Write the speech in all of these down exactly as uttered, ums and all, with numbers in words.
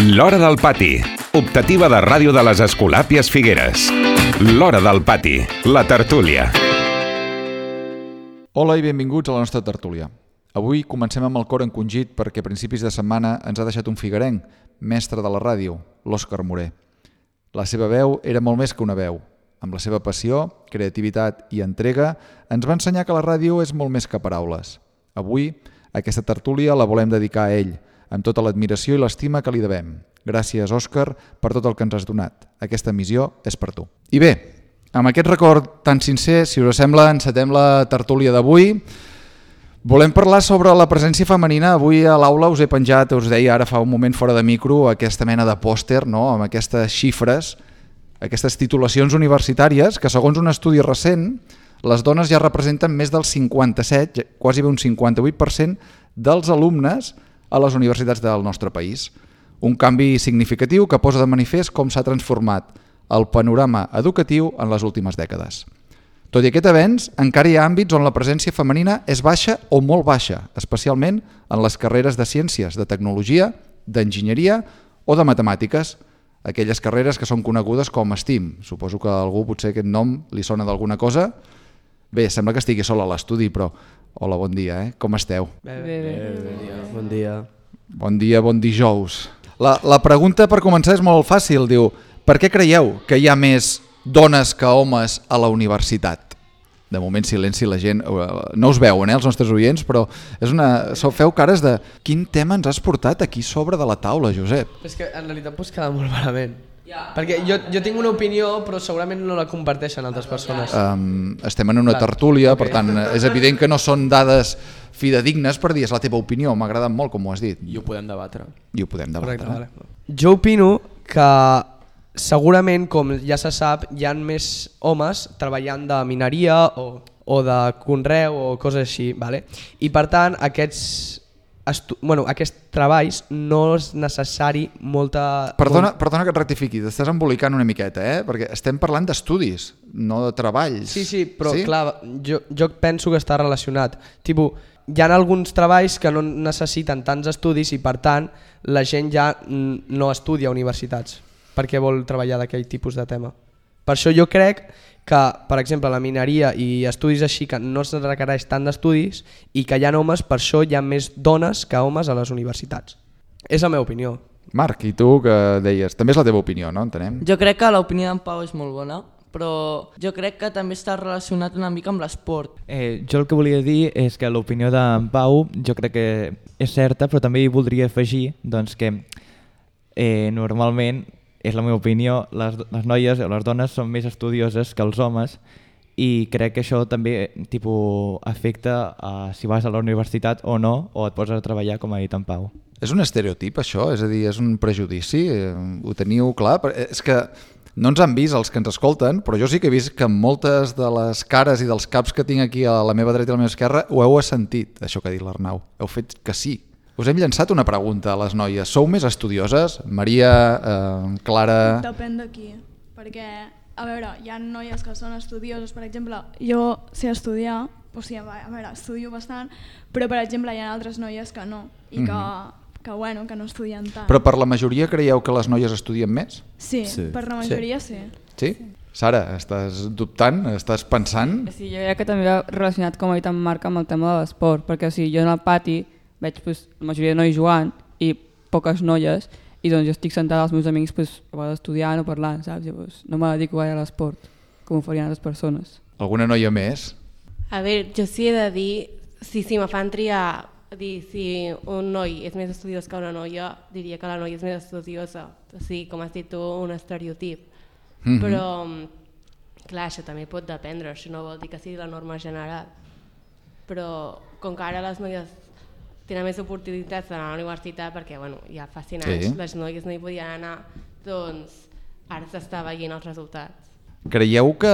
L'Hora del Pati, optativa de ràdio de les Escolàpies Figueres. L'Hora del Pati, la tertúlia. Hola i benvinguts a la nostra tertúlia. Avui comencem amb el cor encongit perquè a principis de setmana ens ha deixat un figuerenc, mestre de la ràdio, l'Òscar Moré. La seva veu era molt més que una veu. Amb la seva passió, creativitat i entrega, ens va ensenyar que la ràdio és molt més que paraules. Avui, aquesta tertúlia la volem dedicar a ell, amb tota l'admiració i l'estima que li devem. Gràcies, Òscar, per tot el que ens has donat. Aquesta missió és per tu. I bé, amb aquest record tan sincer, si us sembla, encetem la tertúlia d'avui. Volem parlar sobre la presència femenina. Avui a l'aula us he penjat, us deia ara fa un moment fora de micro, aquesta mena de pòster, no? Amb aquestes xifres, aquestes titulacions universitàries, que segons un estudi recent, les dones ja representen més del cinquanta-set, quasi bé un cinquanta-vuit per cent dels alumnes a les universitats del nostre país. Un canvi significatiu que posa de manifest com s'ha transformat el panorama educatiu en les últimes dècades. Tot i aquest avenç, encara hi ha àmbits on la presència femenina és baixa o molt baixa, especialment en les carreres de ciències, de tecnologia, d'enginyeria o de matemàtiques, aquelles carreres que són conegudes com STEAM. Suposo que a algú potser aquest nom li sona d'alguna cosa. Bé, sembla que estigui sol a l'estudi, però hola, bon dia, eh? Com esteu? Bé, bé, bé. Bon dia. Bon dia. Bon dia, bon dijous. La, la pregunta per començar és molt fàcil, diu, per què creieu que hi ha més dones que homes a la universitat? De moment silenci, la gent no us veuen, eh, els nostres oients, però és una... feu cares de quin tema ens has portat aquí sobre de la taula, Josep? És que en realitat pots quedar molt malament. Perquè jo, jo tinc una opinió, però segurament no la comparteixen altres persones. Um, estem en una tertúlia, per tant, és evident que no són dades fidedignes per dir és la teva opinió, m'ha agradat molt com ho has dit. I ho podem debatre. I ho podem debatre. Correcte, vale. Jo opino que segurament, com ja se sap, hi ha més homes treballant de mineria o, o de conreu o coses així, vale? I per tant aquests... Estu... Bueno, aquests treballs no és necessari molta... Perdona, perdona que et rectifiqui, t'estàs embolicant una miqueta, eh? Perquè estem parlant d'estudis, no de treballs. Sí, sí, però sí? clar, jo, jo penso que està relacionat. Tipo, hi ha alguns treballs que no necessiten tants estudis i per tant la gent ja no estudia a universitats perquè vol treballar d'aquell tipus de tema. Per això jo crec que, per exemple, la mineria i estudis així que no es requereix tant d'estudis i que hi ha homes, per això hi ha més dones que homes a les universitats. És la meva opinió. Marc, i tu que deies? També és la teva opinió, no? Entenem? Jo crec que l'opinió d'en Pau és molt bona, però jo crec que també està relacionat una mica amb l'esport. Eh, jo el que volia dir és que l'opinió d'en Pau jo crec que és certa, però també hi voldria afegir doncs, que eh, normalment, és la meva opinió, les, les noies o les dones són més estudioses que els homes i crec que això també tipus, afecta a si vas a la universitat o no, o et poses a treballar, com ha dit en Pau. És un estereotip això? És a dir, és un prejudici? Ho teniu clar? És que no ens han vist els que ens escolten, però jo sí que he vist que moltes de les cares i dels caps que tinc aquí a la meva dreta i a la meva esquerra ho heu assentit, això que ha dit l'Arnau. Heu fet que sí. Us hem llançat una pregunta a les noies. Sou més estudioses? Maria, eh, Clara... Depèn de qui, perquè, a veure, hi ha noies que són estudioses, per exemple, jo sé estudiar, o sigui, a veure, estudio bastant, però per exemple hi ha altres noies que no, i que, mm-hmm. que, bueno, que no estudien tant. Però per la majoria creieu que les noies estudien més? Sí, sí. Per la majoria sí. Sí? sí. Sara, estàs dubtant? Estàs pensant? Sí, jo crec que també va relacionat, com ha dit en Marc, amb el tema de l'esport, perquè o sigui, jo en el pati veig pues, la majoria de nois jugant i poques noies i doncs jo estic sentada als meus amics pues, a vegades estudiant o parlant, saps? I, pues, no me dedico gaire a l'esport com ho farien altres persones. Alguna noia més? A veure, jo sí he de dir, si, si me fan triar, dir si un noi és més estudiós que una noia, diria que la noia és més estudiosa. O sigui, com has dit tu, un estereotip. Mm-hmm. Però, clar, això també pot dependre, això no vol dir que sigui la norma general. Però com que ara les noies tenen més oportunitats d'anar a la universitat perquè bueno, ja fa cent anys sí. les noies no hi podien anar, doncs ara s'està veient els resultats. Creieu que,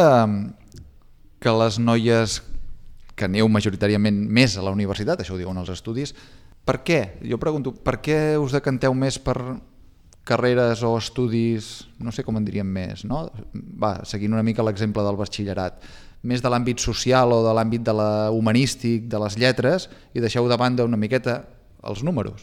que les noies que aneu majoritàriament més a la universitat, això ho diuen els estudis, per què? Jo pregunto, per què us decanteu més per carreres o estudis, no sé com en diríem més, no? Va, seguint una mica l'exemple del batxillerat, més de l'àmbit social o de l'àmbit de la humanístic, de les lletres, i deixeu de banda una miqueta els números.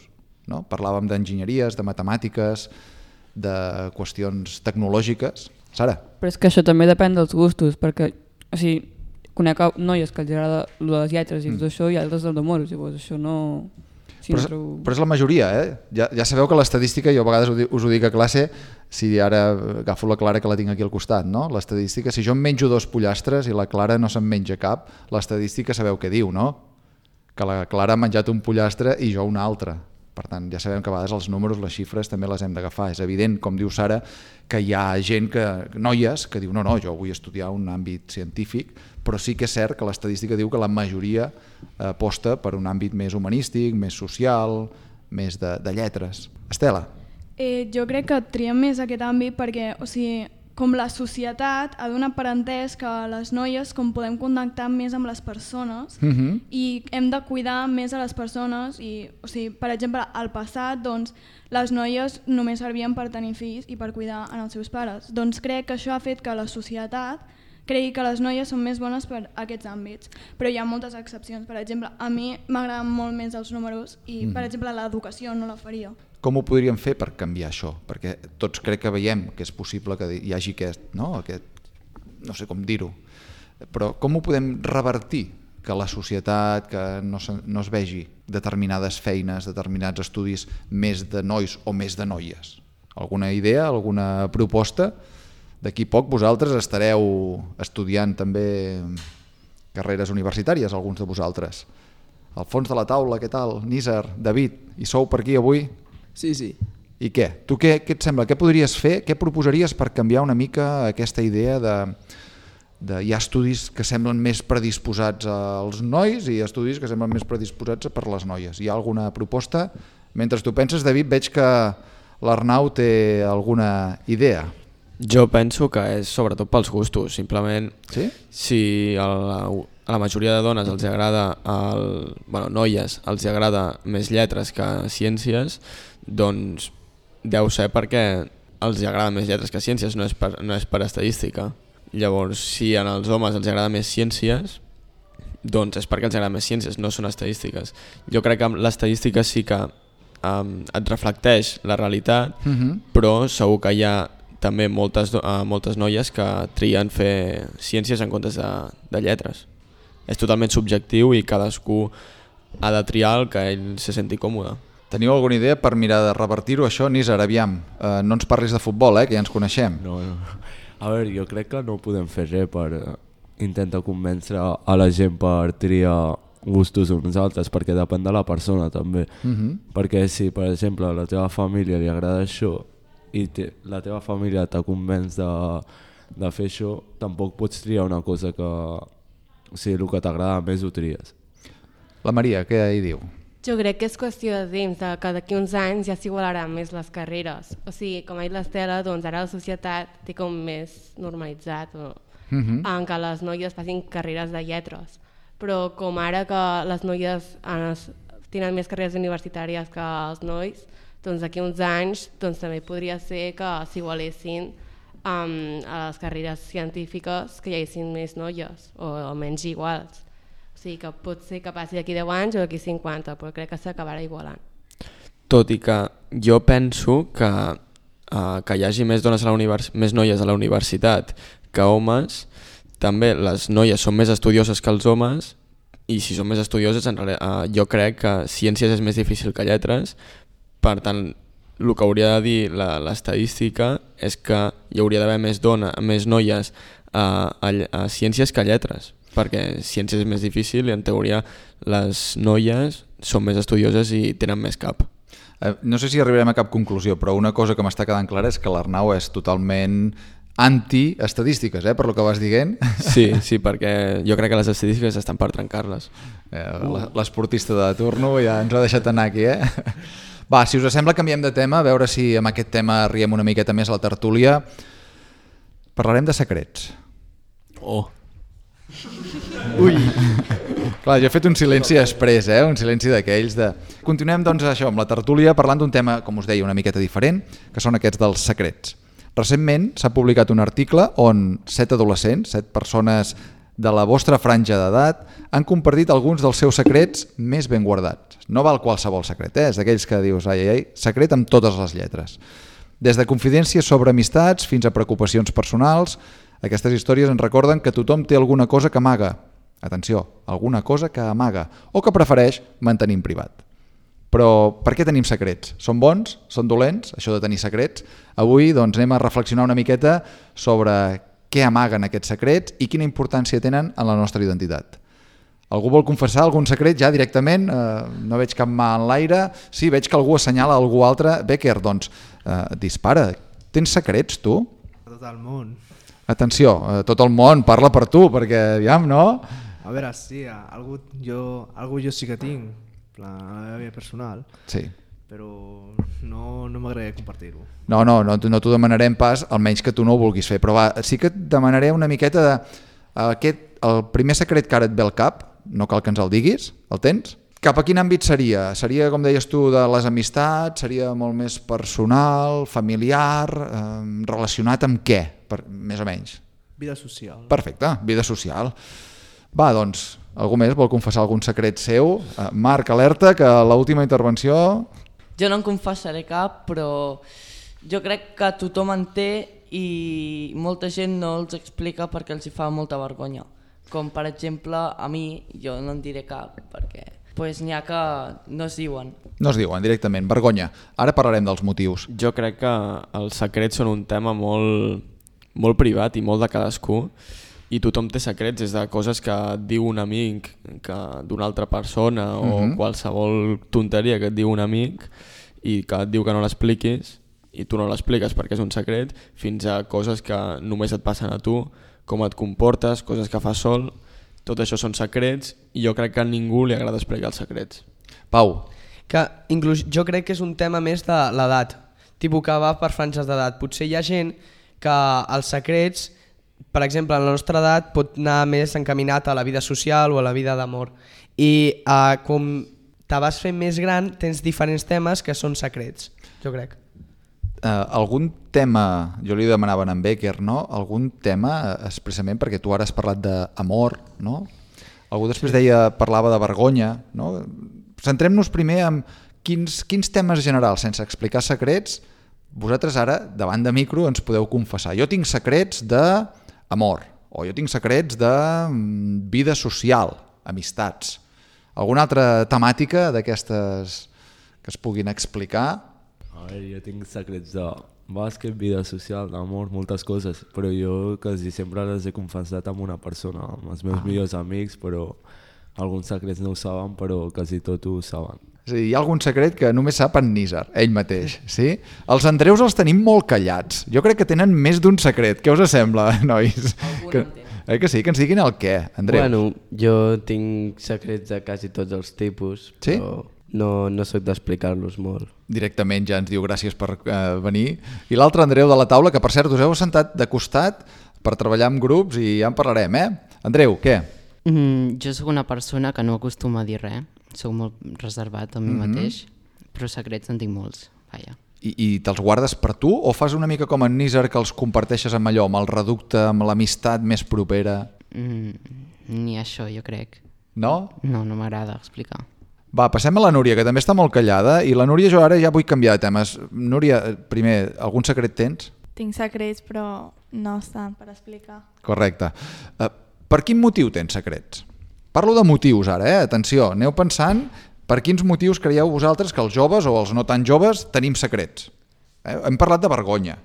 no? Parlàvem d'enginyeries, de matemàtiques, de qüestions tecnològiques. Sara? Però és que això també depèn dels gustos, perquè o sigui, conec noies que els agrada les lletres i mm. això i altres els números, llavors això no... Si però, no és, trobo... però és la majoria, eh? Ja, ja sabeu que l'estadística, jo a vegades us ho dic a classe, si ara agafo la Clara que la tinc aquí al costat, no? L'estadística, si jo em menjo dos pollastres i la Clara no se'n menja cap, l'estadística sabeu què diu, no? Que la Clara ha menjat un pollastre i jo un altre. Per tant, ja sabem que a vegades els números, les xifres també les hem d'agafar. És evident, com diu Sara, que hi ha gent, que noies, que diu no, no, jo vull estudiar un àmbit científic, però sí que és cert que l'estadística diu que la majoria aposta per un àmbit més humanístic, més social, més de, de lletres. Estela? Eh, jo crec que triem més aquest àmbit perquè, o sigui, com la societat ha donat per entès que les noies com podem connectar més amb les persones uh-huh. i hem de cuidar més a les persones i, o sigui, per exemple, al passat doncs, les noies només servien per tenir fills i per cuidar en els seus pares. Doncs crec que això ha fet que la societat cregui que les noies són més bones per aquests àmbits, però hi ha moltes excepcions. Per exemple, a mi m'agraden molt més els números i, uh-huh. per exemple, l'educació no la faria. Com ho podríem fer per canviar això? Perquè tots crec que veiem que és possible que hi hagi aquest, no, aquest, no sé com dir-ho, però com ho podem revertir? Que la societat, que no, se, no es vegi determinades feines, determinats estudis més de nois o més de noies. Alguna idea, alguna proposta? D'aquí poc vosaltres estareu estudiant també carreres universitàries, alguns de vosaltres. Al fons de la taula, què tal? Nízar, David, hi sou per aquí avui? Sí, sí. I què? Tu què, què et sembla? Què podries fer? Què proposaries per canviar una mica aquesta idea de, de hi ha estudis que semblen més predisposats als nois i estudis que semblen més predisposats per les noies? Hi ha alguna proposta? Mentre tu penses, David, veig que l'Arnau té alguna idea. Jo penso que és sobretot pels gustos, simplement sí? Si a la, a la majoria de dones els agrada, el, bueno, noies, els agrada més lletres que ciències, doncs deu ser perquè els agrada més lletres que ciències, no és per, no és per estadística. Llavors, si als homes els agrada més ciències, doncs és perquè els agrada més ciències, no són estadístiques. Jo crec que l'estadística sí que um, et reflecteix la realitat, uh-huh. però segur que hi ha també moltes, uh, moltes noies que trien fer ciències en comptes de, de lletres. És totalment subjectiu i cadascú ha de triar el que ell se senti còmode. Teniu alguna idea per mirar de revertir-ho això? Nízar, aviam, uh, no ens parlis de futbol, eh, que ja ens coneixem. No, no. A veure, jo crec que no podem fer res per uh, intentar convèncer a la gent per triar gustos uns altres, perquè depèn de la persona també. Uh-huh. Perquè si, per exemple, a la teva família li agrada això i te, la teva família te convenç de, de fer això, tampoc pots triar una cosa que, o sigui, el que t'agrada més ho tries. La Maria, què hi diu? Jo crec que és qüestió de temps, que d'aquí uns anys ja s'igualaran més les carreres. O sigui, com ha dit l'Estela, doncs ara la societat té com més normalitzat o, uh-huh. en què les noies facin carreres de lletres. Però com ara que les noies tenen més carreres universitàries que els nois, doncs d'aquí uns anys doncs, també podria ser que s'igualessin um, a les carreres científiques, que hi haguessin més noies o, o menys iguals. O sigui que pot ser que passi d'aquí deu anys o d'aquí cinquanta, però crec que s'acabarà igualant. Tot i que jo penso que, uh, que hi hagi més, dones a la univers- més noies a la universitat que homes, també les noies són més estudioses que els homes i si són més estudioses en reali- uh, jo crec que ciències és més difícil que lletres. Per tant, el que hauria de dir la, l'estadística és que hi hauria d'haver més, dona, més noies a, a, a ciències que a lletres, perquè ciències és més difícil i en teoria les noies són més estudioses i tenen més cap. Eh, no sé si arribarem a cap conclusió, però una cosa que m'està quedant clara és que l'Arnau és totalment anti-estadístiques, eh, per lo que vas dient. Sí, sí, perquè jo crec que les estadístiques estan per trencar-les. Eh, l'esportista de turno ja ens ha deixat anar aquí, eh? Va, si us sembla canviem de tema, a veure si amb aquest tema riem una miqueta més a la tertúlia. Parlarem de secrets. Oh. Ui. Clar, jo he fet un silenci express, eh? Un silenci d'aquells de... Continuem doncs això amb la tertúlia parlant d'un tema, com us deia, una miqueta diferent, que són aquests dels secrets. Recentment s'ha publicat un article on set adolescents, set persones de la vostra franja d'edat han compartit alguns dels seus secrets més ben guardats. No val qualsevol secret, eh? És d'aquells que dius, ai, ai, ai, secret amb totes les lletres. Des de confidències sobre amistats fins a preocupacions personals, aquestes històries ens recorden que tothom té alguna cosa que amaga. Atenció, alguna cosa que amaga o que prefereix mantenir en privat. Però per què tenim secrets? Són bons? Són dolents? Això de tenir secrets? Avui doncs, anem a reflexionar una miqueta sobre què amaguen aquests secrets i quina importància tenen en la nostra identitat. Algú vol confessar algun secret ja directament? Eh, no veig cap mà en l'aire. Sí, veig que algú assenyala algú altre. Becker, doncs, eh, dispara. Tens secrets, tu? Tot el món. Atenció, eh, tot el món parla per tu, perquè, aviam, no? A veure, sí, algú jo, algú jo sí que tinc, a la meva vida personal, sí. Però no, no m'agradaria compartir-ho. No, no, no, no t'ho demanarem pas, almenys que tu no ho vulguis fer, però va, sí que et demanaré una miqueta de... Aquest, el primer secret que ara et ve al cap, no cal que ens el diguis, el tens? Cap a quin àmbit seria? Seria, com deies tu, de les amistats? Seria molt més personal, familiar, eh, relacionat amb què, per, més o menys? Vida social. Perfecte, vida social. Va, doncs, algú més vol confessar algun secret seu? Uh, Marc, alerta, que l'última intervenció... Jo no en confessaré cap, però jo crec que tothom en té i molta gent no els explica perquè els hi fa molta vergonya. Com per exemple, a mi, jo no en diré cap, perquè pues, n'hi ha que no es diuen. No es diuen directament, vergonya. Ara parlarem dels motius. Jo crec que els secrets són un tema molt, molt privat i molt de cadascú, i tothom té secrets, des de coses que et diu un amic d'una altra persona o mm-hmm. qualsevol tonteria que et diu un amic i que et diu que no l'expliquis i tu no l'expliques perquè és un secret, fins a coses que només et passen a tu, com et comportes, coses que fas sol, tot això són secrets i jo crec que a ningú li agrada explicar els secrets. Pau. Que inclús jo crec que és un tema més de l'edat, tipus que va per franges d'edat. Potser hi ha gent que els secrets, per exemple, en la nostra edat pot anar més encaminat a la vida social o a la vida d'amor. I eh, com te vas fent més gran, tens diferents temes que són secrets, jo crec. Uh, algun tema, jo li demanava a en Becker, no? Algun tema, expressament perquè tu ara has parlat d'amor, no? Algú després deia, parlava de vergonya, no? Centrem-nos primer en quins, quins temes generals, sense explicar secrets, vosaltres ara, davant de micro, ens podeu confessar. Jo tinc secrets de... amor, o jo tinc secrets de vida social, amistats. Alguna altra temàtica d'aquestes que es puguin explicar? A veure, jo tinc secrets de bàsquet, vida social, d'amor, moltes coses, però jo quasi sempre les he confessat amb una persona, amb els meus ah. millors amics, però alguns secrets no ho saben, però quasi tot ho saben. És a dir, hi ha algun secret que només sap en Nízar, ell mateix, sí? Els Andreus els tenim molt callats. Jo crec que tenen més d'un secret. Què us sembla, nois? Que, eh que sí, que ens diguin el què, Andreu. Bueno, jo tinc secrets de quasi tots els tipus, sí? Però no, no soc d'explicar-los molt. Directament ja ens diu gràcies per eh, venir. I l'altre Andreu de la taula, que per cert us heu sentat de costat per treballar en grups i ja en parlarem, eh? Andreu, què? Mm, jo sóc una persona que no acostuma a dir res. Soc molt reservat amb mi mm-hmm. mateix, però secrets en tinc molts, vaja. I, i te'ls guardes per tu o fas una mica com en Nízar que els comparteixes amb allò, amb el reducte, amb l'amistat més propera? Mm, ni això, jo crec. No? No, no m'agrada explicar. Va, passem a la Núria, que també està molt callada, i la Núria jo ara ja vull canviar de temes. Núria, primer, algun secret tens? Tinc secrets, però no estan per explicar. Correcte. Uh, per quin motiu tens secrets? Parlo de motius ara, eh? Atenció, aneu pensant per quins motius creieu vosaltres que els joves o els no tan joves tenim secrets. Eh? Hem parlat de vergonya.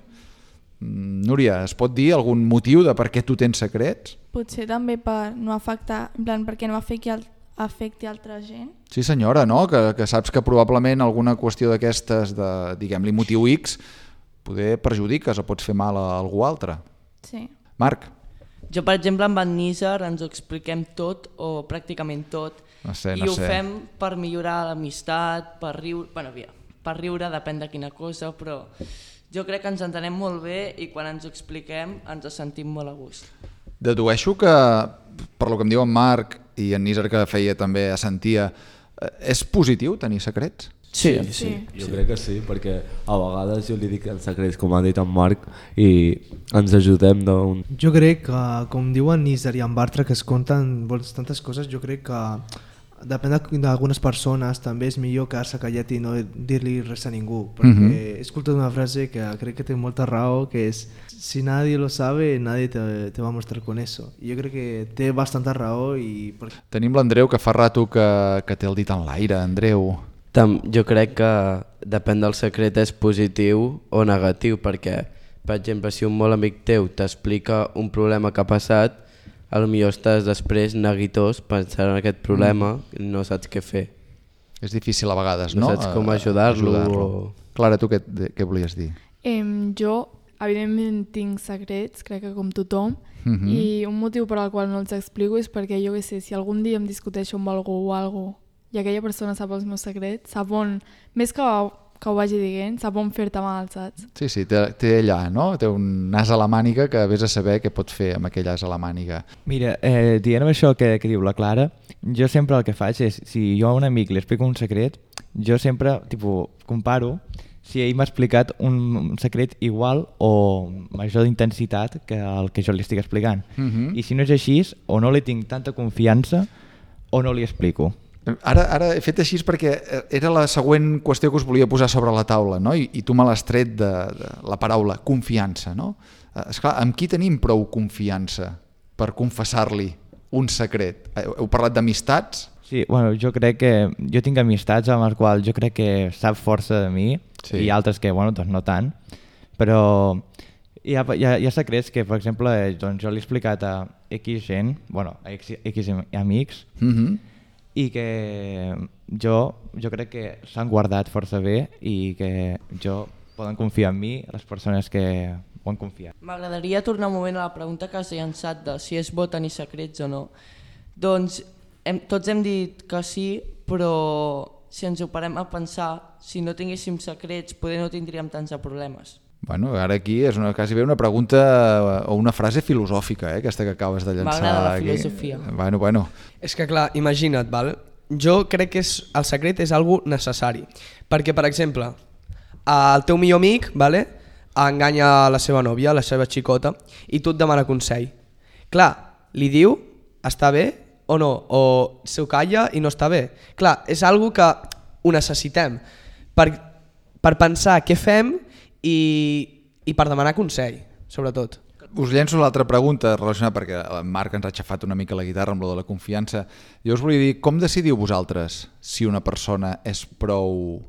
Núria, es pot dir algun motiu de per què tu tens secrets? Potser també per no afectar, en plan, perquè no afecti, al, afecti altra gent. Sí senyora, no? Que, que saps que probablement alguna qüestió d'aquestes de, diguem-li, motiu X, poder perjudiques o pots fer mal a algú altre. Sí. Marc? Jo, per exemple, amb en Nízar ens ho expliquem tot, o pràcticament tot, no sé, no i ho sé. fem per millorar l'amistat, per riure, bueno, per riure, depèn de quina cosa, però jo crec que ens entenem molt bé i quan ens ho expliquem ens sentim molt a gust. Dedueixo que, per lo que em diu en Marc i en Nízar que feia també assentia, és positiu tenir secrets? Sí, sí, sí. Jo sí. crec que sí, perquè a vegades jo li dic en secrets, com ha dit en Marc, i ens ajudem d'un... Jo crec que, com diuen Nízer i en Bartra, que es compten tantes coses, jo crec que depèn d'algunes persones també és millor quedar-se callat i no dir-li res a ningú, perquè mm -hmm. he escoltat una frase que crec que té molta raó, que és si nadie lo sabe, nadie te, te va a mostrar con eso. I jo crec que té bastanta raó. I... Tenim l'Andreu, que fa rato que, que té el dit en l'aire. Andreu... Tam, jo crec que depèn del secret és positiu o negatiu, perquè, per exemple, si un molt amic teu t'explica un problema que ha passat, potser estàs després neguitós pensant en aquest problema i no saps què fer. És difícil a vegades, no? No saps com ajudar-lo. Ajudar o... Clara, tu què, què volies dir? Eh, jo, evidentment, tinc secrets, crec que com tothom, Uh -huh. i un motiu per al qual no els explico és perquè jo què sé, si algun dia em discuteixo amb algú o algo i aquella persona sap els meus secrets, sap on, més que, que ho vagi dient, sap on fer-te mal, saps? Sí, sí, té, té allà, no? Té un as a la màniga que vés a saber què pot fer amb aquell as a la màniga. Mira, eh, dient això que, que diu la Clara, jo sempre el que faig és, si jo a un amic li explico un secret, jo sempre, tipus, comparo si ell m'ha explicat un, un secret igual o major d'intensitat que el que jo li estic explicant. Uh -huh. I si no és així, o no li tinc tanta confiança o no li explico. Ara, ara he fet així perquè era la següent qüestió que us volia posar sobre la taula, no? I, i tu me l'has tret de, de la paraula confiança, no? Esclar, amb qui tenim prou confiança per confessar-li un secret? Heu, heu parlat d'amistats? Sí, bueno, jo crec que... Jo tinc amistats amb els quals jo crec que sap força de mi, sí. I altres que, bueno, doncs no tant, però hi ha, hi ha, hi ha secrets que, per exemple, doncs jo l'he explicat a X gent, bueno, a X, X amics, uh-huh. i que jo, jo crec que s'han guardat força bé i que jo poden confiar en mi les persones que ho han confiat. M'agradaria tornar un moment a la pregunta que has llançat de si és bo tenir secrets o no. Doncs hem, tots hem dit que sí, però si ens ho parem a pensar, si no tinguéssim secrets poder no tindríem tants problemes. Bueno, ara aquí és una, quasi bé una pregunta o una frase filosòfica, eh, aquesta que acabes de llançar. M'agrada la aquí. filosofia. Bueno, bueno. És que clar, imagina't, val? Jo crec que és, el secret és algo necessari, perquè per exemple, el teu millor amic, vale, enganya la seva nòvia, la seva xicota, i tu et demana consell. Clar, li diu, està bé o no, o s'ho calla i no està bé. Clar, és algo que ho necessitem per, per pensar què fem i, i per demanar consell, sobretot. Us llenço l'altra pregunta relacionada perquè el Marc ens ha aixafat una mica la guitarra amb lo de la confiança. Jo us volia dir, com decidiu vosaltres si una persona és prou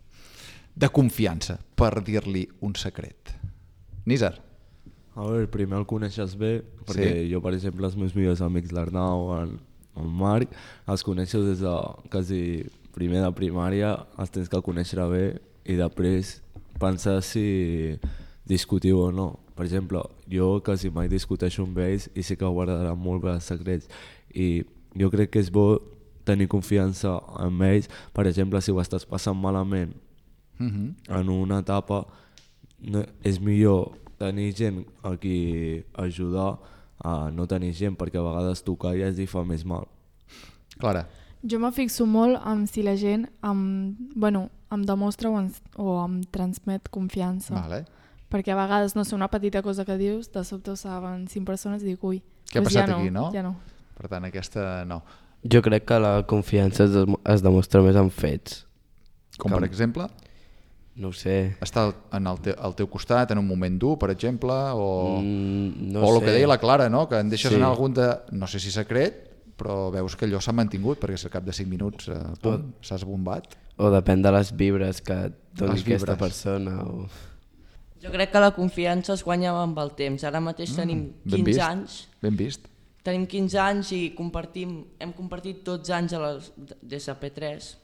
de confiança per dir-li un secret? Nízer? A veure, primer el coneixes bé, perquè sí. Jo, per exemple, els meus millors amics, l'Arnau, el, el Marc, els coneixes des de quasi primer de primària, els tens que conèixer bé i després pensar si discutiu o no. Per exemple, jo quasi mai discuteixo amb ells i sé que guardaran molt bé els secrets i jo crec que és bo tenir confiança en ells. Per exemple, si ho estàs passant malament uh-huh. en una etapa, no, és millor tenir gent a qui ajudar a no tenir gent, perquè a vegades tu calles i fa més mal. Clara? Jo me fixo molt en si la gent em, bueno, em demostra o, ens, o em transmet confiança. Vale. Perquè a vegades, no sé, una petita cosa que dius, de sobte ho saben cinc persones i dic, ui, què ha doncs passat ja no, aquí, no? Ja no. Per tant, aquesta no. Jo crec que la confiança es, es demostra més en fets. Com que... per exemple? No ho sé. Estar en el, te, al teu costat en un moment dur, per exemple, o, mm, no o el sé. que deia la Clara, no? Que en deixes sí. anar algun de, no sé si secret, però veus que allò s'ha mantingut perquè al cap de cinc minuts eh, pum, s'has bombat. O depèn de les vibres que doni aquesta persona. O... Jo crec que la confiança es guanya amb el temps. Ara mateix mm, tenim quinze vist, anys. Ben vist. Tenim quinze anys i compartim, hem compartit dotze anys a les, des de P tres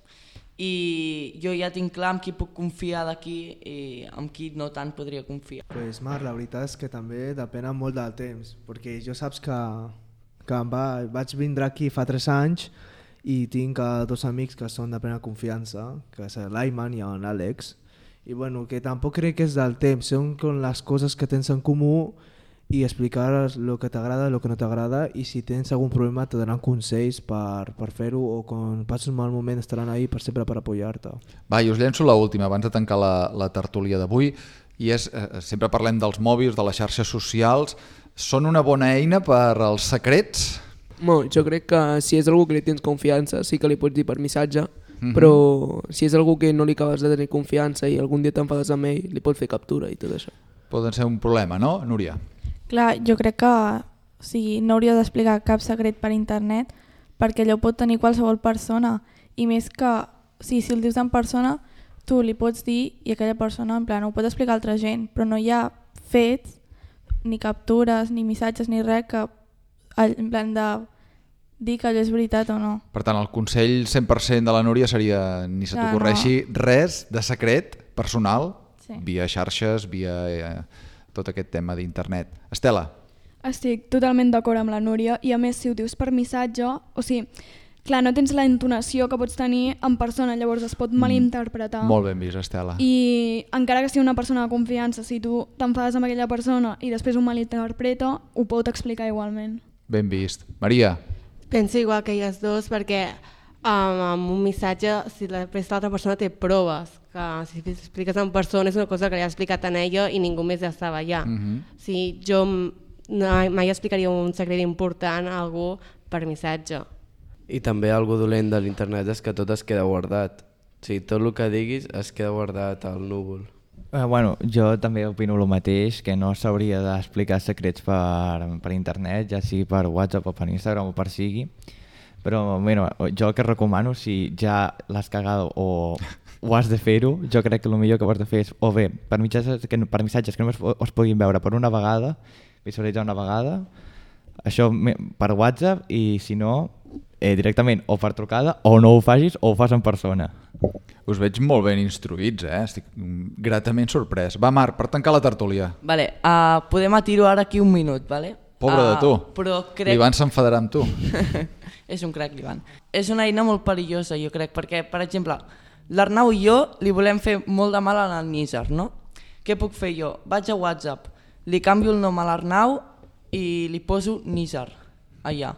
i jo ja tinc clar amb qui puc confiar d'aquí i amb qui no tant podria confiar. Pues Marc, la veritat és que també depèn molt del temps, perquè jo saps que, que em va, vaig vindre aquí fa tres anys i tinc uh, dos amics que són de plena confiança, que és l'Ayman i l'Àlex, i bueno, que tampoc crec que és del temps, són com les coses que tens en comú i explicar el que t'agrada, el que no t'agrada, i si tens algun problema te donaran consells per, per fer-ho, o quan passes un mal moment estaran ahí per sempre per apoyar-te. Va, i us llenço l'última abans de tancar la, la tertúlia d'avui, i és, eh, sempre parlem dels mòbils, de les xarxes socials, són una bona eina per als secrets? No, jo crec que si és algú que li tens confiança sí que li pots dir per missatge, Mhm. però si és algú que no li acabes de tenir confiança i algun dia t'enfades amb ell, li pots fer captura i tot això. Poden ser un problema, no, Núria? Clar, jo crec que o sigui, no hauria d'explicar cap secret per internet perquè allò pot tenir qualsevol persona, i més que o sigui, si el dius en persona tu li pots dir i aquella persona en plan, ho pot explicar a altra gent, però no hi ha fets, ni captures, ni missatges, ni res que en plan de dir que allò és veritat o no. Per tant, el consell cent per cent de la Núria seria ni se Clar, t'ocorreixi res de secret personal, Sí. via xarxes, via eh, tot aquest tema d'internet. Estela? Estic totalment d'acord amb la Núria, i a més si ho dius per missatge, o sigui, clar, no tens la entonació que pots tenir en persona, llavors es pot malinterpretar. Molt ben vist, Estela. I encara que sigui una persona de confiança, si tu t'enfades amb aquella persona i després ho malinterpreta, ho pot explicar igualment. Ben vist. Maria? Penso igual que elles dos, perquè um, amb un missatge, si després l'altra persona té proves, que si expliques en persona és una cosa que li ha explicat a ella i ningú més ja estava allà. Mhm. Si jo no, mai explicaria un secret important a algú per missatge. I també algo dolent de l'internet és que tot es queda guardat. O sigui, tot el que diguis es queda guardat al núvol. Eh, bueno, jo també opino el mateix, que no s'hauria d'explicar secrets per, per internet, ja sigui per WhatsApp o per Instagram o per sigui, però bueno, jo el que recomano, si ja l'has cagat o, o has de fer-ho, jo crec que el millor que ho has de fer és o bé per missatges que, per missatges que només es puguin veure per una vegada, visualitzar una vegada, això per WhatsApp, i si no, eh, directament o per trucada, o no ho facis o ho fas en persona. Us veig molt ben instruïts, eh? Estic gratament sorprès. Va, Marc, per tancar la tertúlia. Vale, uh, podem atirar ara aquí un minut, vale? Pobre uh, de tu. Però crec... L'Ivan s'enfadarà amb tu. És un crac, l'Ivan. És una eina molt perillosa, jo crec, perquè, per exemple, l'Arnau i jo li volem fer molt de mal al Níger, no? Què puc fer jo? Vaig a WhatsApp, li canvio el nom a l'Arnau i li poso Níger, allà.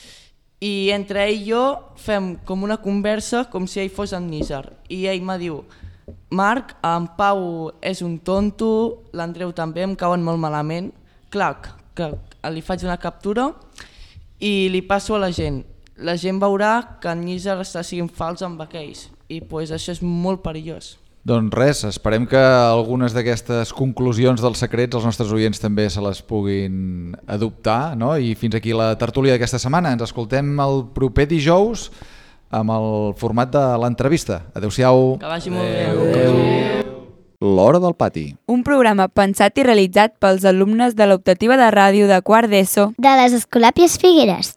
I entre ell i jo fem com una conversa com si ell fos en Níger. I ell me diu, Marc, en Pau és un tonto, l'Andreu també, em cauen molt malament. Clar, que li faig una captura i li passo a la gent. La gent veurà que en Níger està sent fals amb aquells, i pues, això és molt perillós. Doncs res, esperem que algunes d'aquestes conclusions dels secrets els nostres oients també se les puguin adoptar, no? I fins aquí la tertúlia d'aquesta setmana. Ens escoltem el proper dijous amb el format de l'entrevista. Adéu-siau. Que vagi molt bé. Adéu. L'Hora del Pati. Un programa pensat i realitzat pels alumnes de l'optativa de ràdio de quart d'ESO de les Escolàpies Figueres.